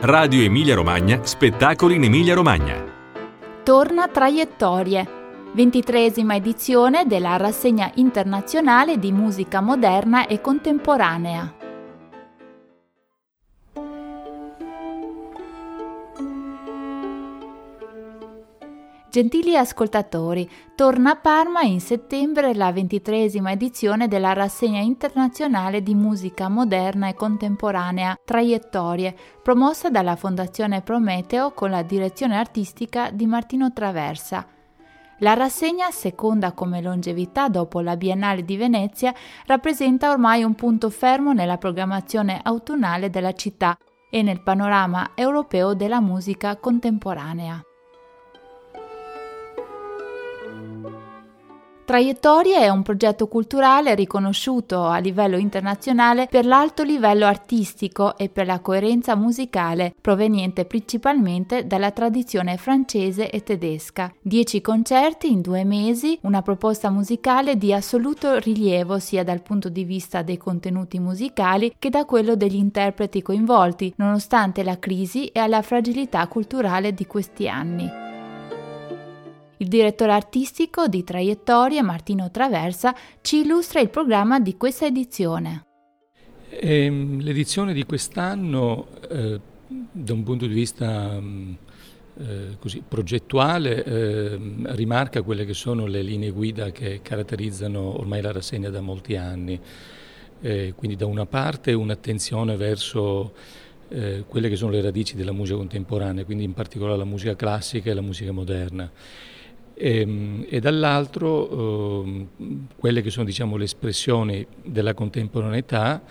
Radio Emilia Romagna, spettacoli in Emilia Romagna. Torna Traiettorie, 23esima edizione della rassegna internazionale di musica moderna e contemporanea. Gentili ascoltatori, torna a Parma in settembre la 23esima edizione della rassegna internazionale di musica moderna e contemporanea Traiettorie, promossa dalla Fondazione Prometeo con la direzione artistica di Martino Traversa. La rassegna, seconda come longevità dopo la Biennale di Venezia, rappresenta ormai un punto fermo nella programmazione autunnale della città e nel panorama europeo della musica contemporanea. Traiettorie è un progetto culturale riconosciuto a livello internazionale per l'alto livello artistico e per la coerenza musicale, proveniente principalmente dalla tradizione francese e tedesca. 10 concerti in 2 mesi, una proposta musicale di assoluto rilievo sia dal punto di vista dei contenuti musicali che da quello degli interpreti coinvolti, nonostante la crisi e la fragilità culturale di questi anni. Il direttore artistico di Traiettorie, Martino Traversa, ci illustra il programma di questa edizione. L'edizione di quest'anno, da un punto di vista progettuale, rimarca quelle che sono le linee guida che caratterizzano ormai la rassegna da molti anni. Quindi da una parte un'attenzione verso quelle che sono le radici della musica contemporanea, quindi in particolare la musica classica e la musica moderna. E dall'altro quelle che sono, diciamo, le espressioni della contemporaneità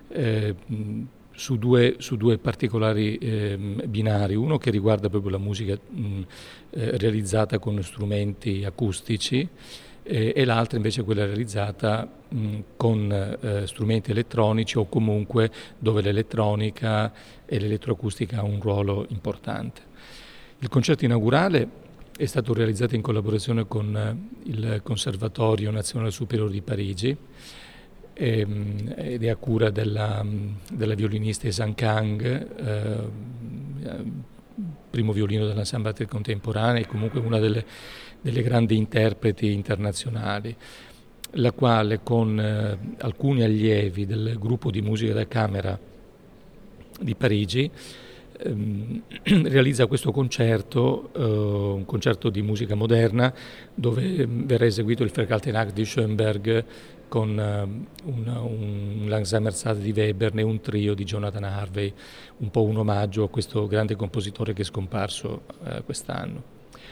su due particolari binari, uno che riguarda proprio la musica realizzata con strumenti acustici e l'altra invece quella realizzata con strumenti elettronici o comunque dove l'elettronica e l'elettroacustica ha un ruolo importante. Il concerto inaugurale è stato realizzato in collaborazione con il Conservatorio Nazionale Superiore di Parigi ed è a cura della violinista Zhang Kang, primo violino dell'ensemble contemporaneo e comunque una delle grandi interpreti internazionali, la quale con alcuni allievi del gruppo di musica da camera di Parigi realizza questo concerto, un concerto di musica moderna dove verrà eseguito il Verkaltenakt di Schoenberg con un Langsamer di Webern e un trio di Jonathan Harvey, un po' un omaggio a questo grande compositore che è scomparso quest'anno.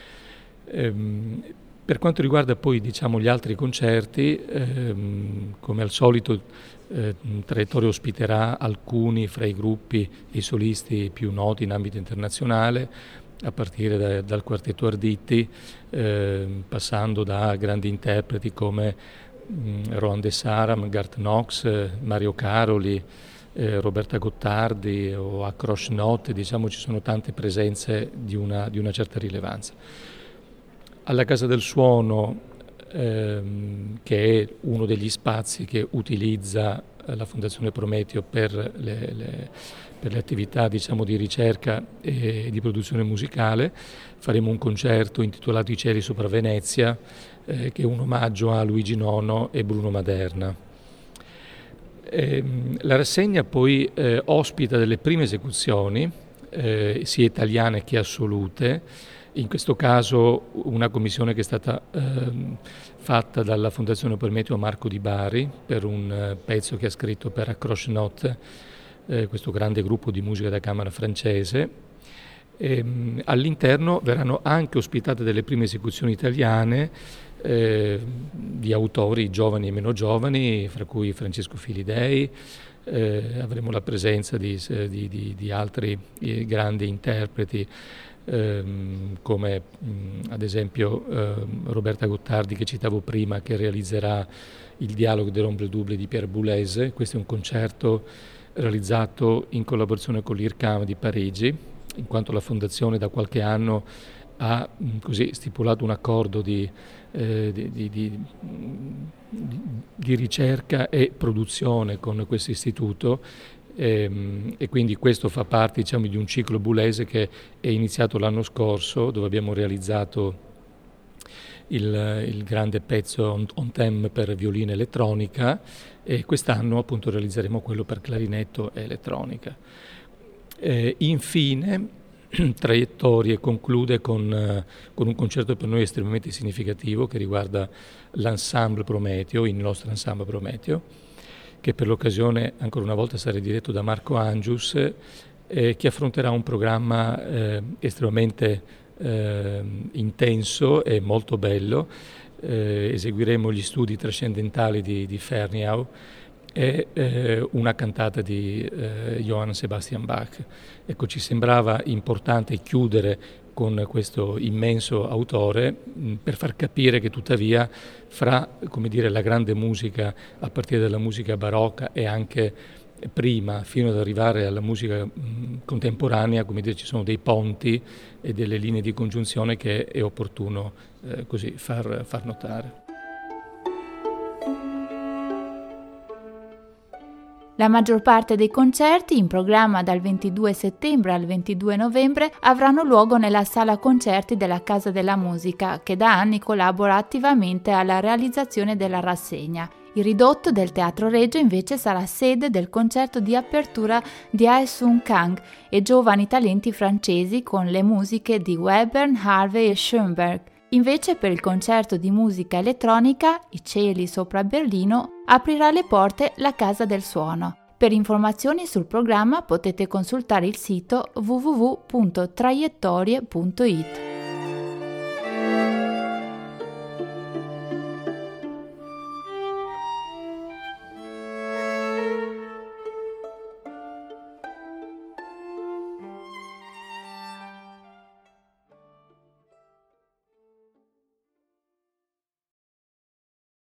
Per quanto riguarda poi, diciamo, gli altri concerti, come al solito Traiettorie ospiterà alcuni fra i gruppi e i solisti più noti in ambito internazionale, a partire dal quartetto Arditi, passando da grandi interpreti come Rohan de Saram, Garth Knox, Mario Caroli, Roberta Gottardi o Akrosh Note, diciamo ci sono tante presenze di una certa rilevanza. Alla Casa del Suono, che è uno degli spazi che utilizza la Fondazione Prometeo per le attività, diciamo, di ricerca e di produzione musicale, faremo un concerto intitolato I cieli sopra Venezia, che è un omaggio a Luigi Nono e Bruno Maderna. La rassegna poi ospita delle prime esecuzioni, sia italiane che assolute. In questo caso una commissione che è stata fatta dalla Fondazione Prometeo Marco Di Bari per un pezzo che ha scritto per Akrosh Note, questo grande gruppo di musica da camera francese. All'interno verranno anche ospitate delle prime esecuzioni italiane di autori giovani e meno giovani, fra cui Francesco Filidei. Avremo la presenza di altri grandi interpreti, come ad esempio Roberta Gottardi, che citavo prima, che realizzerà il Dialogue de l'Ombre Double di Pierre Boulez. Questo è un concerto realizzato in collaborazione con l'IRCAM di Parigi, in quanto la Fondazione da qualche anno ha così stipulato un accordo di ricerca e produzione con questo istituto, E quindi questo fa parte, diciamo, di un ciclo bulese che è iniziato l'anno scorso, dove abbiamo realizzato il grande pezzo On Theme per violino elettronica, e quest'anno appunto realizzeremo quello per clarinetto e elettronica. Infine Traiettorie conclude con un concerto per noi estremamente significativo che riguarda l'ensemble Prometeo, il nostro ensemble Prometeo, che per l'occasione ancora una volta sarà diretto da Marco Angius, che affronterà un programma estremamente intenso e molto bello. Eseguiremo gli studi trascendentali di Ferniau e una cantata di Johann Sebastian Bach. Ecco, ci sembrava importante chiudere con questo immenso autore per far capire che tuttavia fra, come dire, la grande musica a partire dalla musica barocca e anche prima fino ad arrivare alla musica contemporanea, come dire, ci sono dei ponti e delle linee di congiunzione che è opportuno così far notare. La maggior parte dei concerti, in programma dal 22 settembre al 22 novembre, avranno luogo nella sala concerti della Casa della Musica, che da anni collabora attivamente alla realizzazione della rassegna. Il ridotto del Teatro Regio invece sarà sede del concerto di apertura di Ae Sung Kang e giovani talenti francesi con le musiche di Webern, Harvey e Schoenberg. Invece per il concerto di musica elettronica, I cieli sopra Berlino, aprirà le porte la Casa del Suono. Per informazioni sul programma potete consultare il sito www.traiettorie.it.